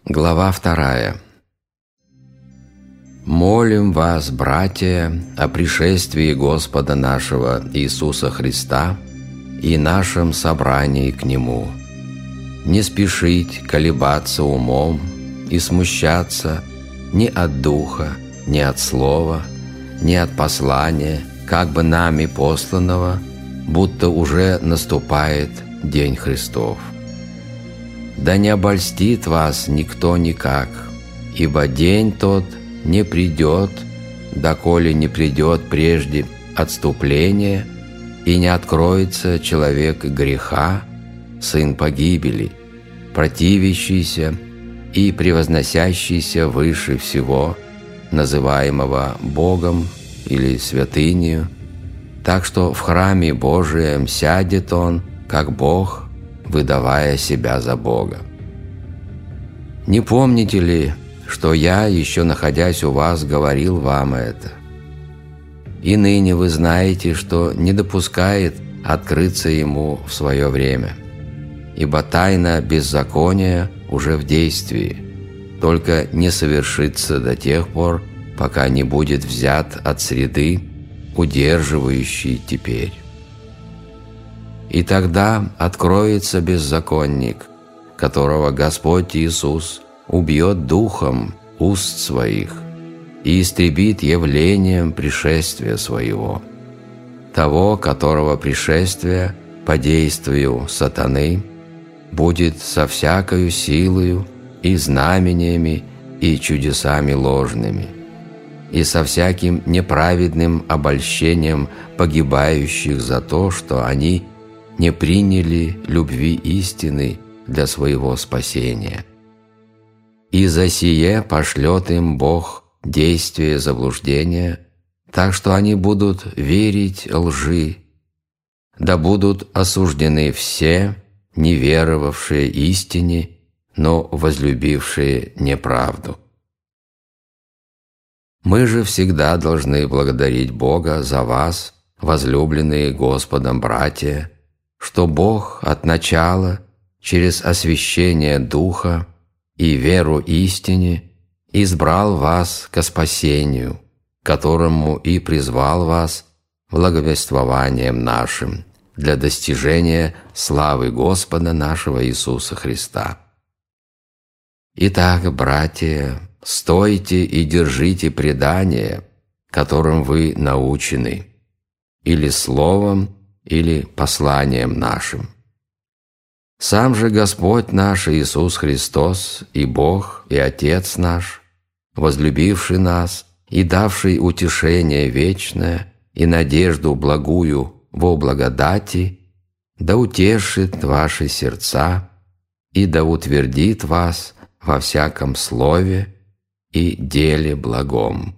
Глава 2. Молим вас, братья, о пришествии Господа нашего Иисуса Христа и нашем собрании к Нему. Не спешить колебаться умом и смущаться ни от духа, ни от слова, ни от послания, как бы нами посланного, будто уже наступает День Христов. Да не обольстит вас никто никак, ибо день тот не придет, доколе не придет прежде отступление, и не откроется человек греха, сын погибели, противящийся и превозносящийся выше всего, называемого Богом или святынею, так что в храме Божием сядет он, как Бог, выдавая себя за Бога. Не помните ли, что я, еще находясь у вас, говорил вам это? И ныне вы знаете, что не допускает открыться ему в свое время, ибо тайна беззакония уже в действии, только не совершится до тех пор, пока не будет взят от среды, удерживающей теперь. И тогда откроется беззаконник, которого Господь Иисус убьет духом уст своих и истребит явлением пришествия своего, того, которого пришествие по действию сатаны будет со всякою силою и знамениями и чудесами ложными, и со всяким неправедным обольщением погибающих за то, что они не приняли любви истины для своего спасения. И за сие пошлет им Бог действие заблуждения, так что они будут верить лжи, да будут осуждены все, не веровавшие истине, но возлюбившие неправду. Мы же всегда должны благодарить Бога за вас, возлюбленные Господом братья, что Бог от начала через освящение Духа и веру истине избрал вас ко спасению, которому и призвал вас благовествованием нашим для достижения славы Господа нашего Иисуса Христа. Итак, братья, стойте и держите предание, которым вы научены, или словом, или посланием нашим. Сам же Господь наш Иисус Христос и Бог, и Отец наш, возлюбивший нас и давший утешение вечное и надежду благую во благодати, да утешит ваши сердца и да утвердит вас во всяком слове и деле благом.